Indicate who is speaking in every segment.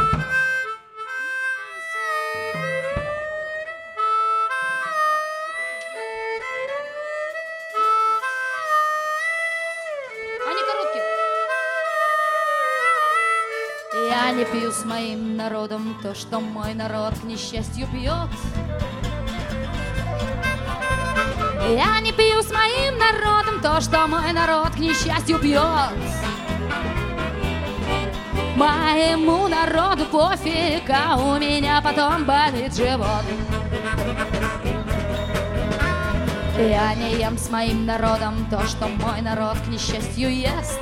Speaker 1: Я не пью с моим народом то, что мой народ к несчастью пьет. Я не пью с моим народом то, что мой народ к несчастью пьет. Моему народу пофиг, а у меня потом болит живот. Я не ем с моим народом то, что мой народ к несчастью ест.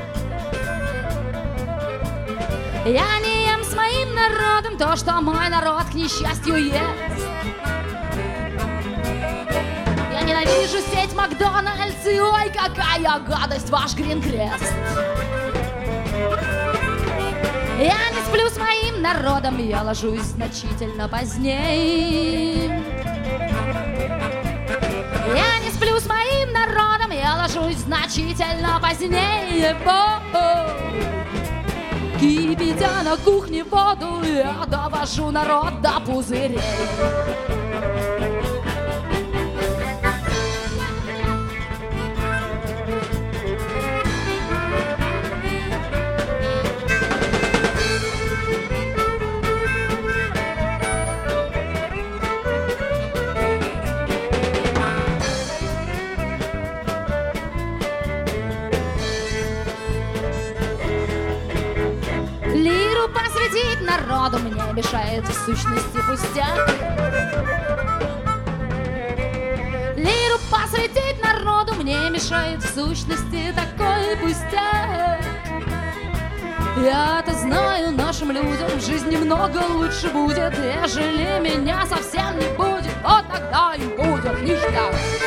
Speaker 1: Я не ем с моим народом то, что мой народ к несчастью ест. Я ненавижу сеть Макдональдс, и ой, какая гадость ваш Гринкрест. Я не сплю с моим народом, я ложусь значительно поздней. Я не сплю с моим народом, я ложусь значительно позднее. Кипятя на кухне воду, я довожу народ до пузырей. Лиру посвятить народу мне мешает в сущности пустяк. Лиру посвятить народу мне мешает в сущности такой пустяк. Я-то знаю, нашим людям в жизни много лучше будет, ежели меня совсем не будет, вот тогда им будет ништяк.